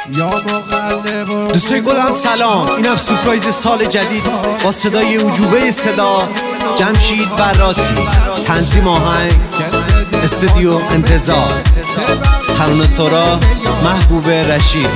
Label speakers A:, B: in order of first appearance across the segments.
A: دوستای گلم سلام، اینم سورپرایز سال جدید با صدای عجوبه صدا جمشید براتی، تنظیم آهنگ استودیو انتظار، ترانه سرا محبوب رشیدی.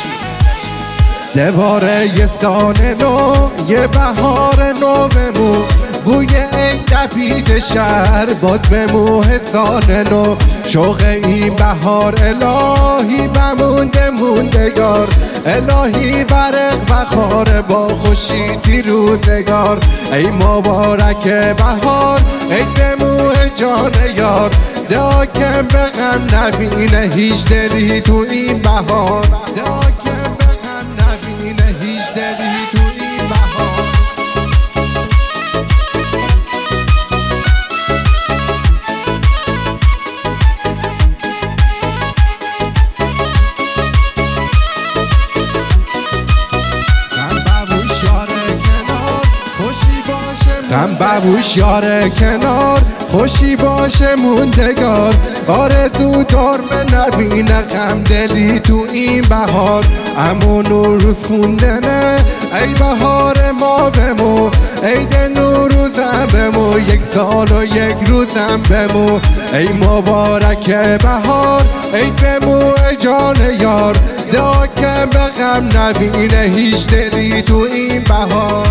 B: دوباره یه سال نو، یه بهار نو بمون، بوی این دبید شهر باد بمون سال نو. شوق این بهار الهی بمونده موندگار، الهی برق بخار با خوشیتی روزگار. ای مبارک بهار ای بمون جان یار، داکم به غم نبینه هیچ دلی تو این بهار، داکم به غم نبینه هیچ دلی تو این بهار. غم ببوش یار کنار، خوشی باشه موندگار. آرزو دارم نبینه غم دلی تو این بهار. امون روز خوندنه ای بهار ما بمو، عید نوروزم بمو، یک سال و یک روزم بمو. ای مبارک بهار ای بمو جان یار، داکم به غم نبینه هیچ دلی تو این بهار.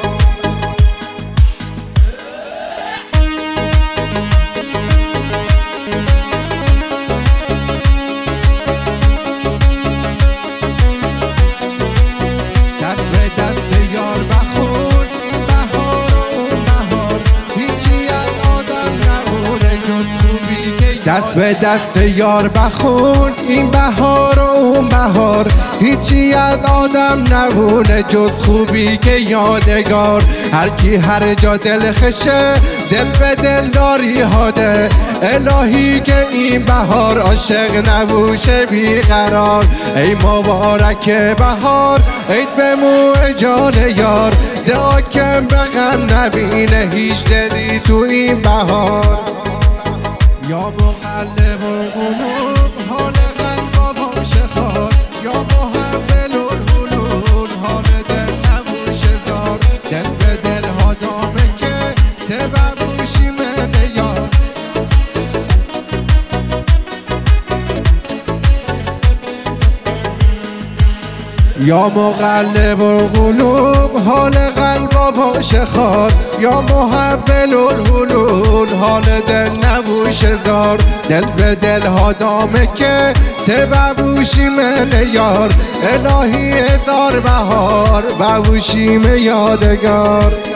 B: دست به دست یار بخون این بهار و اون بهار، هیچی از آدم نمونه جز خوبی که یادگار. هر کی هر جا دل خشه دل به دل داری هاده، الهی که این بهار عاشق نبوشه بیقرار. ای مبارک بهار ای بمو جان یار، داکم به غم نبینه هیچ دلی تو این بهار. یا مقلب القلوب حال قلب باش خار، یا محول القلوب حال دل نبوش دار. دل به دل ها دامه که تبروشی من یار. یا مقلب القلوب حال قلب باش خار، یا محول القلوب حال دل نبوش دار. دل به دل ها دامه که تبوشی من یار، الهی دار بهار ببوشیم یادگار.